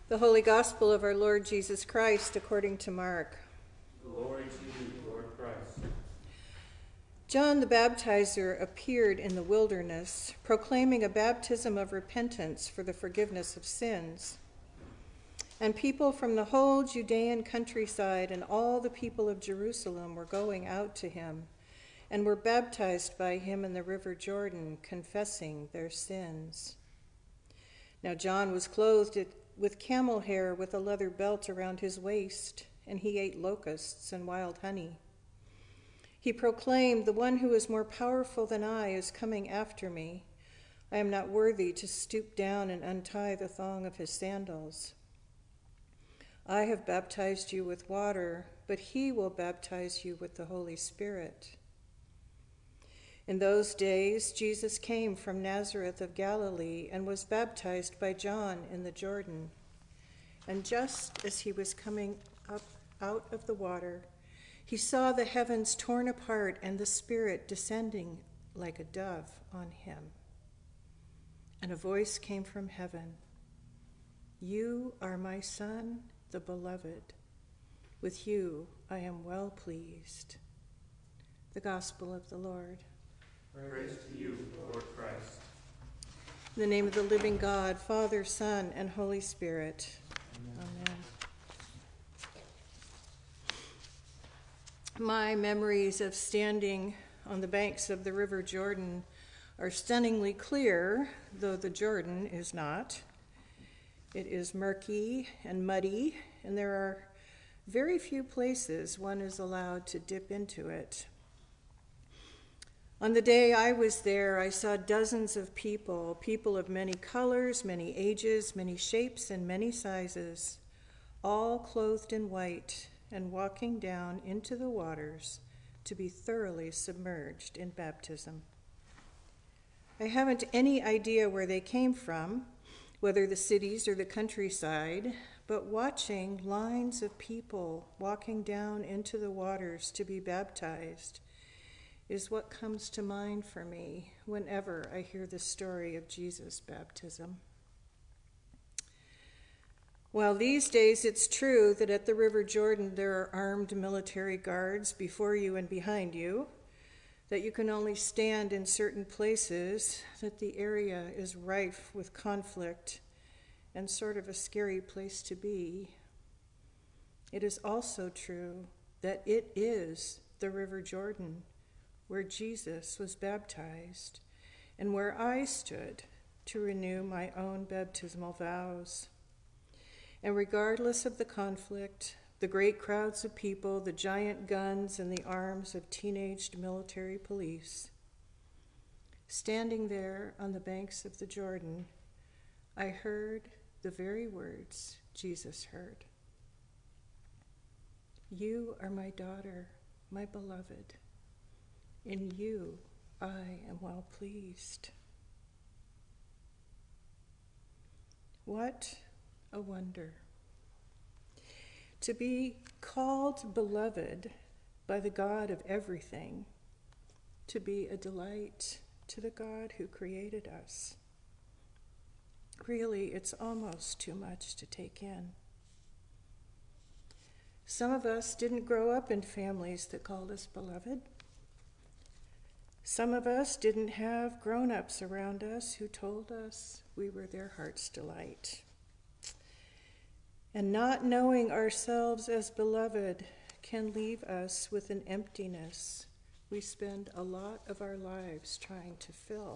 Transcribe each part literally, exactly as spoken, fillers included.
The Holy Gospel of our Lord Jesus Christ according to Mark. Glory to you, Lord Christ. John the Baptizer appeared in the wilderness, proclaiming a baptism of repentance for the forgiveness of sins. And people from the whole Judean countryside and all the people of Jerusalem were going out to him and were baptized by him in the river Jordan, confessing their sins. Now John was clothed with camel hair with a leather belt around his waist, and he ate locusts and wild honey. He proclaimed, "The one who is more powerful than I is coming after me. I am not worthy to stoop down and untie the thong of his sandals. I have baptized you with water, but he will baptize you with the Holy Spirit." In those days, Jesus came from Nazareth of Galilee and was baptized by John in the Jordan. And just as he was coming up out of the water, he saw the heavens torn apart and the Spirit descending like a dove on him. And a voice came from heaven, "You are my Son, the Beloved. With you I am well pleased." The Gospel of the Lord. Praise to you, Lord Christ. In the name of the living God, Father, Son, and Holy Spirit. Amen. Amen. My memories of standing on the banks of the River Jordan are stunningly clear, though the Jordan is not. It is murky and muddy, and there are very few places one is allowed to dip into it. On the day I was there, I saw dozens of people, people of many colors, many ages, many shapes, and many sizes, all clothed in white and walking down into the waters to be thoroughly submerged in baptism. I haven't any idea where they came from, whether the cities or the countryside, but watching lines of people walking down into the waters to be baptized is what comes to mind for me whenever I hear the story of Jesus' baptism. While these days it's true that at the River Jordan there are armed military guards before you and behind you, that you can only stand in certain places, that the area is rife with conflict and sort of a scary place to be, it is also true that it is the River Jordan where Jesus was baptized, and where I stood to renew my own baptismal vows. And regardless of the conflict, the great crowds of people, the giant guns, and the arms of teenaged military police, standing there on the banks of the Jordan, I heard the very words Jesus heard. "You are my daughter, my beloved. In you I am well pleased." What a wonder. To be called beloved by the God of everything, to be a delight to the God who created us. Really, it's almost too much to take in. Some of us didn't grow up in families that called us beloved. Some of us didn't have grown-ups around us who told us we were their heart's delight. And not knowing ourselves as beloved can leave us with an emptiness we spend a lot of our lives trying to fill.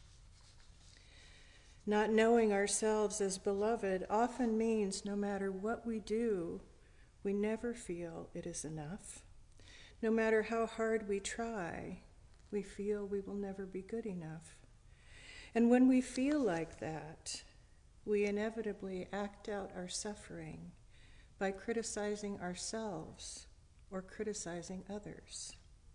Not knowing ourselves as beloved often means no matter what we do, we never feel it is enough. No matter how hard we try, we feel we will never be good enough. And when we feel like that, we inevitably act out our suffering by criticizing ourselves or criticizing others.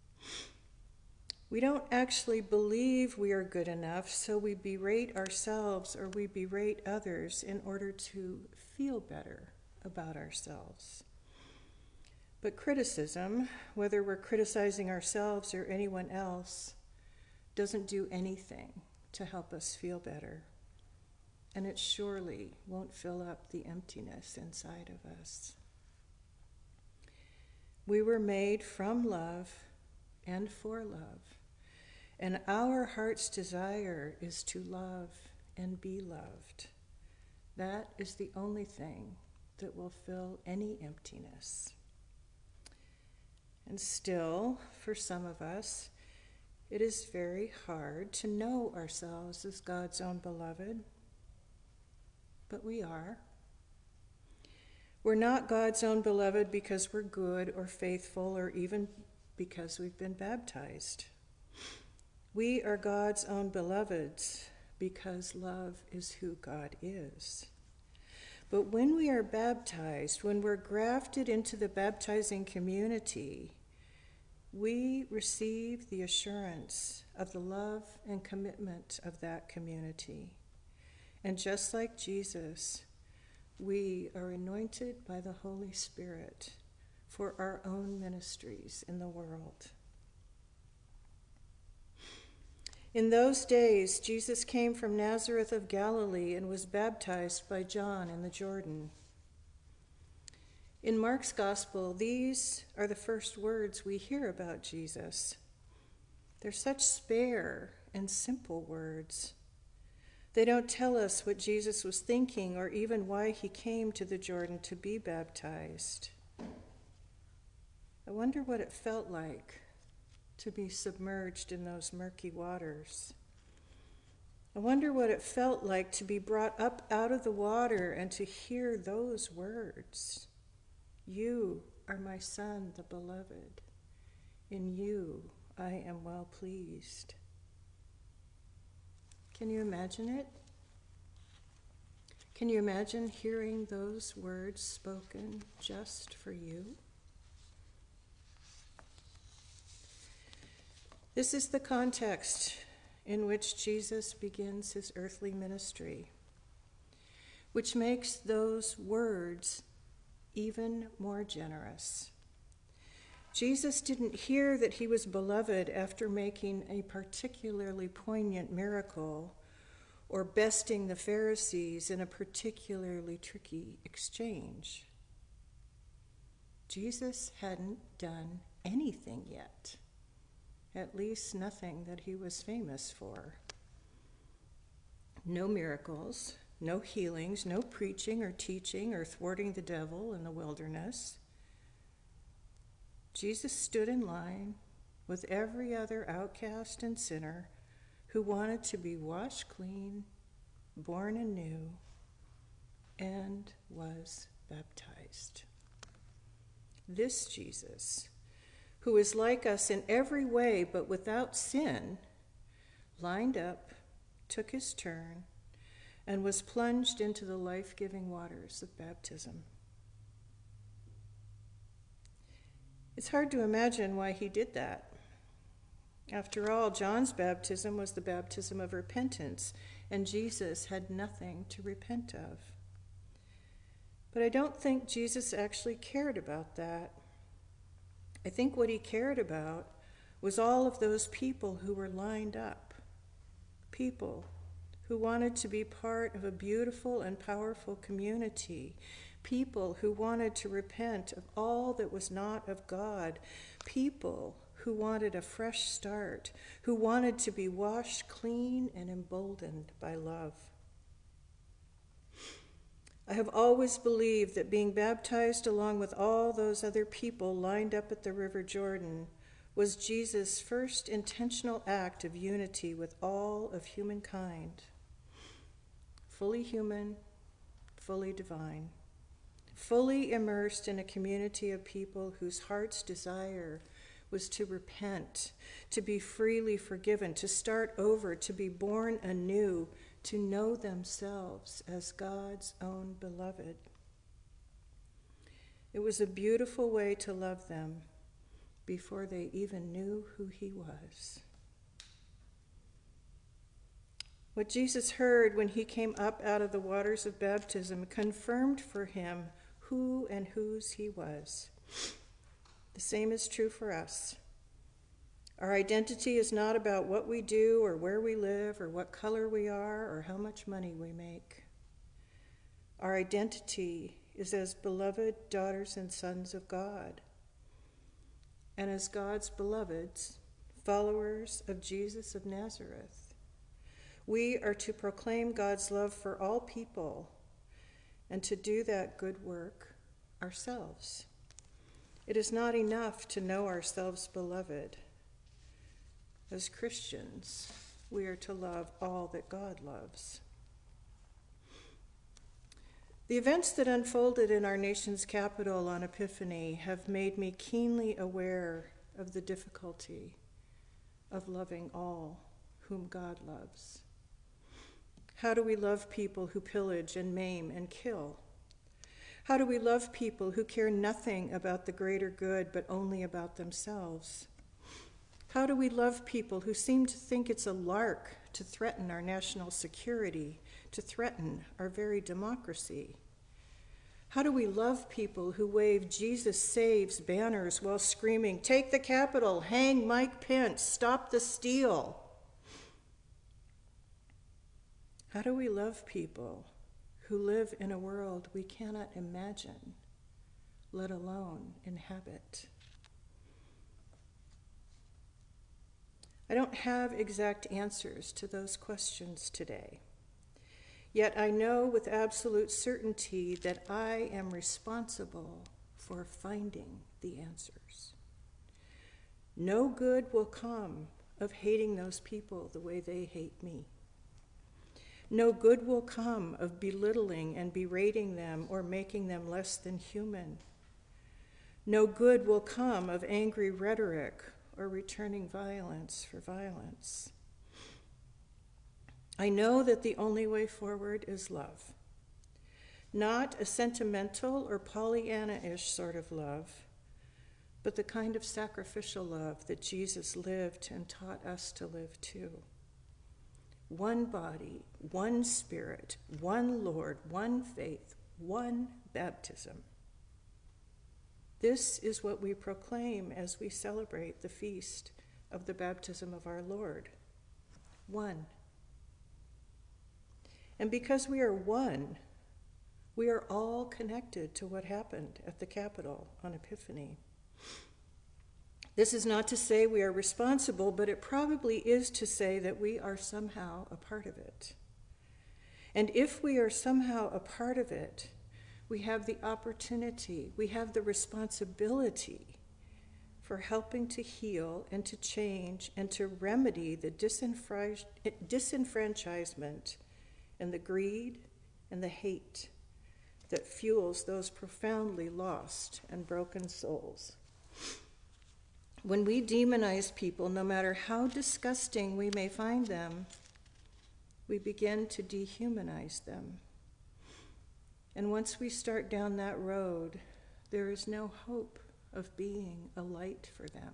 We don't actually believe we are good enough, so we berate ourselves or we berate others in order to feel better about ourselves. But criticism, whether we're criticizing ourselves or anyone else, doesn't do anything to help us feel better. and it surely won't fill up the emptiness inside of us. We were made from love and for love, and our heart's desire is to love and be loved. That is the only thing that will fill any emptiness. And still, for some of us, it is very hard to know ourselves as God's own beloved, but we are. We're not God's own beloved because we're good or faithful or even because we've been baptized. We are God's own beloveds because love is who God is. But when we are baptized, when we're grafted into the baptizing community, we receive the assurance of the love and commitment of that community. And just like Jesus, we are anointed by the Holy Spirit for our own ministries in the world. In those days, Jesus came from Nazareth of Galilee and was baptized by John in the Jordan. In Mark's gospel, these are the first words we hear about Jesus. They're such spare and simple words. They don't tell us what Jesus was thinking or even why he came to the Jordan to be baptized. I wonder what it felt like to be submerged in those murky waters. I wonder what it felt like to be brought up out of the water and to hear those words. You are my son, the beloved. In you I am well pleased. Can you imagine it? Can you imagine hearing those words spoken just for you? This is the context in which Jesus begins his earthly ministry, which makes those words even more generous. Jesus didn't hear that he was beloved after making a particularly poignant miracle or besting the Pharisees in a particularly tricky exchange. Jesus hadn't done anything yet. At least nothing that he was famous for. No miracles, no healings, no preaching or teaching or thwarting the devil in the wilderness. Jesus stood in line with every other outcast and sinner who wanted to be washed clean, born anew, and was baptized. This Jesus, who is like us in every way but without sin, lined up, took his turn, and was plunged into the life-giving waters of baptism. It's hard to imagine why he did that. After all, John's baptism was the baptism of repentance, and Jesus had nothing to repent of. But I don't think Jesus actually cared about that. I think what he cared about was all of those people who were lined up, people who wanted to be part of a beautiful and powerful community, people who wanted to repent of all that was not of God, people who wanted a fresh start, who wanted to be washed clean and emboldened by love. I have always believed that being baptized along with all those other people lined up at the River Jordan was Jesus' first intentional act of unity with all of humankind. Fully human, fully divine, fully immersed in a community of people whose heart's desire was to repent, to be freely forgiven, to start over, to be born anew, to know themselves as God's own beloved. It was a beautiful way to love them before they even knew who he was. What Jesus heard when he came up out of the waters of baptism confirmed for him who and whose he was. The same is true for us. Our identity is not about what we do or where we live or what color we are or how much money we make. Our identity is as beloved daughters and sons of God. And as God's beloveds, followers of Jesus of Nazareth, we are to proclaim God's love for all people and to do that good work ourselves. It is not enough to know ourselves beloved. As Christians, we are to love all that God loves. The events that unfolded in our nation's capital on Epiphany have made me keenly aware of the difficulty of loving all whom God loves. How do we love people who pillage and maim and kill? How do we love people who care nothing about the greater good but only about themselves? How do we love people who seem to think it's a lark to threaten our national security, to threaten our very democracy? How do we love people who wave Jesus saves banners while screaming, "Take the Capitol, hang Mike Pence, stop the steal"? How do we love people who live in a world we cannot imagine, let alone inhabit? I don't have exact answers to those questions today. Yet I know with absolute certainty that I am responsible for finding the answers. No good will come of hating those people the way they hate me. No good will come of belittling and berating them or making them less than human. No good will come of angry rhetoric or returning violence for violence. I know that the only way forward is love. Not a sentimental or Pollyanna-ish sort of love, but the kind of sacrificial love that Jesus lived and taught us to live too. One body, one spirit, one Lord, one faith, one baptism. This is what we proclaim as we celebrate the feast of the baptism of our Lord. One. And because we are one, we are all connected to what happened at the Capitol on Epiphany. This is not to say we are responsible, but it probably is to say that we are somehow a part of it. And if we are somehow a part of it, we have the opportunity, we have the responsibility for helping to heal and to change and to remedy the disenfranch- disenfranchisement and the greed and the hate that fuels those profoundly lost and broken souls. When we demonize people, no matter how disgusting we may find them, we begin to dehumanize them. And once we start down that road, there is no hope of being a light for them.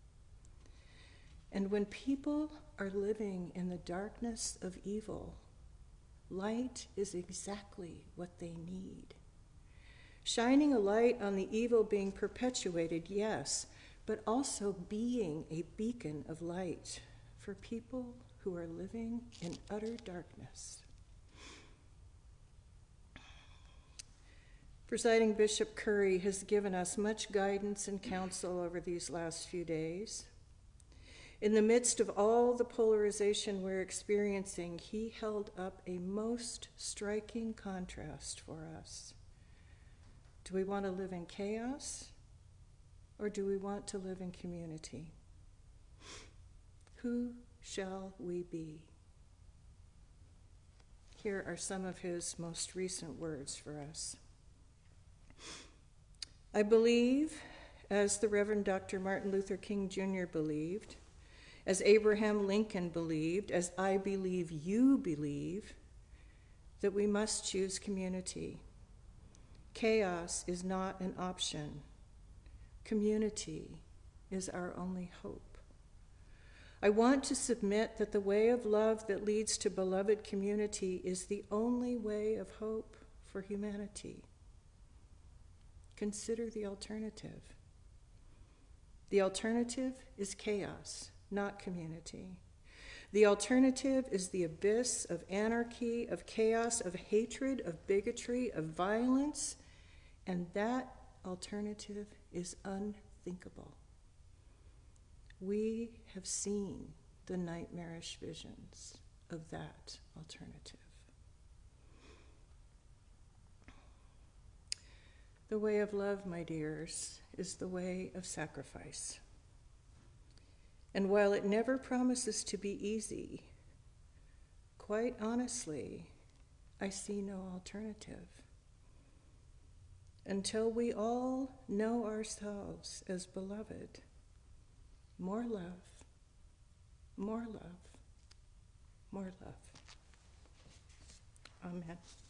And when people are living in the darkness of evil, light is exactly what they need. Shining a light on the evil being perpetuated, yes, but also being a beacon of light for people who are living in utter darkness. Presiding Bishop Curry has given us much guidance and counsel over these last few days. In the midst of all the polarization we're experiencing, he held up a most striking contrast for us. Do we want to live in chaos, or do we want to live in community? Who shall we be? Here are some of his most recent words for us. I believe, as the Reverend Doctor Martin Luther King Junior believed, as Abraham Lincoln believed, as I believe you believe, that we must choose community. Chaos is not an option. Community is our only hope. I want to submit that the way of love that leads to beloved community is the only way of hope for humanity. Consider the alternative. The alternative is chaos, not community. The alternative is the abyss of anarchy, of chaos, of hatred, of bigotry, of violence, and that alternative is unthinkable. We have seen the nightmarish visions of that alternative. The way of love, my dears, is the way of sacrifice. And while it never promises to be easy, quite honestly, I see no alternative. Until we all know ourselves as beloved, more love, more love, more love. Amen.